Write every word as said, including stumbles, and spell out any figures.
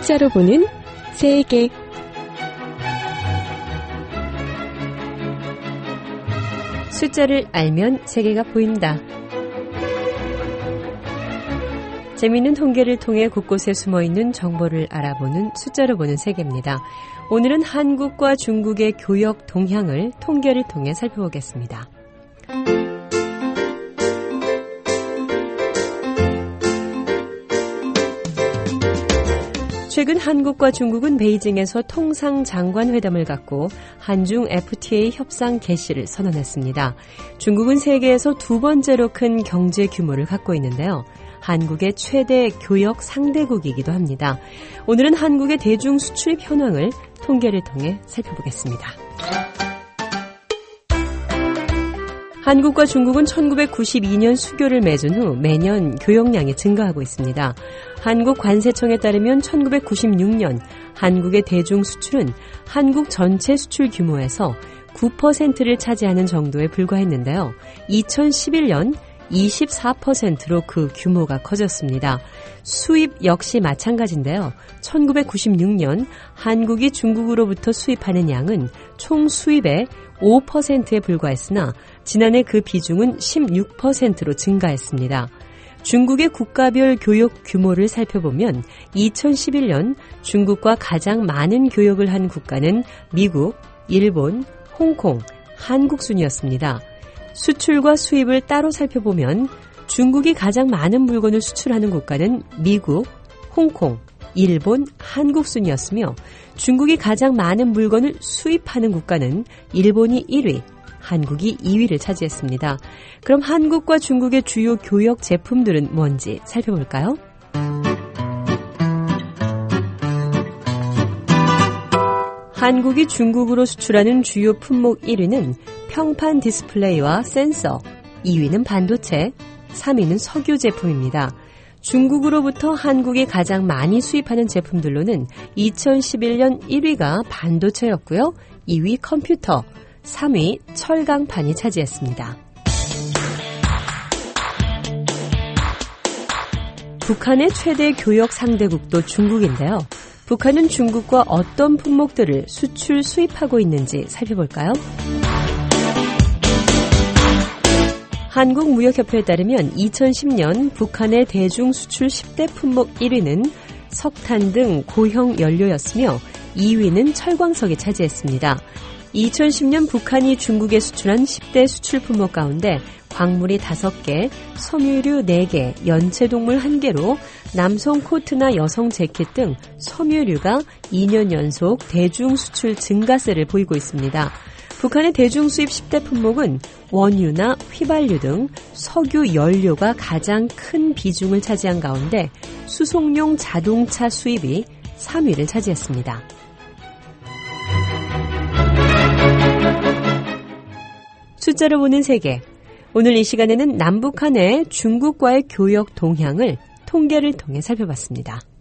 숫자로 보는 세계. 숫자를 알면 세계가 보인다. 재미있는 통계를 통해 곳곳에 숨어있는 정보를 알아보는 숫자로 보는 세계입니다. 오늘은 한국과 중국의 교역 동향을 통계를 통해 살펴보겠습니다. 최근 한국과 중국은 베이징에서 통상장관회담을 갖고 한중 에프티에이 협상 개시를 선언했습니다. 중국은 세계에서 두 번째로 큰 경제 규모를 갖고 있는데요. 한국의 최대 교역 상대국이기도 합니다. 오늘은 한국의 대중 수출 현황을 통계를 통해 살펴보겠습니다. 한국과 중국은 천구백구십이 년 수교를 맺은 후 매년 교역량이 증가하고 있습니다. 한국관세청에 따르면 천구백구십육 년 한국의 대중 수출은 한국 전체 수출 규모에서 구 퍼센트를 차지하는 정도에 불과했는데요. 이천십일 년 이십사 퍼센트로 그 규모가 커졌습니다. 수입 역시 마찬가지인데요. 천구백구십육 년 한국이 중국으로부터 수입하는 양은 총 수입의 오 퍼센트에 불과했으나 지난해 그 비중은 십육 퍼센트로 증가했습니다. 중국의 국가별 교역 규모를 살펴보면 이천십일 년 중국과 가장 많은 교역을 한 국가는 미국, 일본, 홍콩, 한국 순이었습니다. 수출과 수입을 따로 살펴보면 중국이 가장 많은 물건을 수출하는 국가는 미국, 홍콩, 일본, 한국 순이었으며 중국이 가장 많은 물건을 수입하는 국가는 일본이 일 위, 한국이 이 위를 차지했습니다. 그럼 한국과 중국의 주요 교역 제품들은 뭔지 살펴볼까요? 한국이 중국으로 수출하는 주요 품목 일 위는 평판 디스플레이와 센서, 이 위는 반도체, 삼 위는 석유 제품입니다. 중국으로부터 한국이 가장 많이 수입하는 제품들로는 이천십일 년 일 위가 반도체였고요. 이 위 컴퓨터, 삼 위 철강판이 차지했습니다. 북한의 최대 교역 상대국도 중국인데요. 북한은 중국과 어떤 품목들을 수출, 수입하고 있는지 살펴볼까요? 한국무역협회에 따르면 이천십 년 북한의 대중 수출 십 대 품목 일 위는 석탄 등 고형 연료였으며 이 위는 철광석이 차지했습니다. 이천십 년 북한이 중국에 수출한 십 대 수출 품목 가운데 광물이 다섯 개, 섬유류 네 개, 연체동물 한 개로 남성 코트나 여성 재킷 등 섬유류가 이 년 연속 대중 수출 증가세를 보이고 있습니다. 북한의 대중 수입 십 대 품목은 원유나 휘발유 등 석유 연료가 가장 큰 비중을 차지한 가운데 수송용 자동차 수입이 삼 위를 차지했습니다. 숫자로 보는 세계. 오늘 이 시간에는 남북한의 중국과의 교역 동향을 통계를 통해 살펴봤습니다.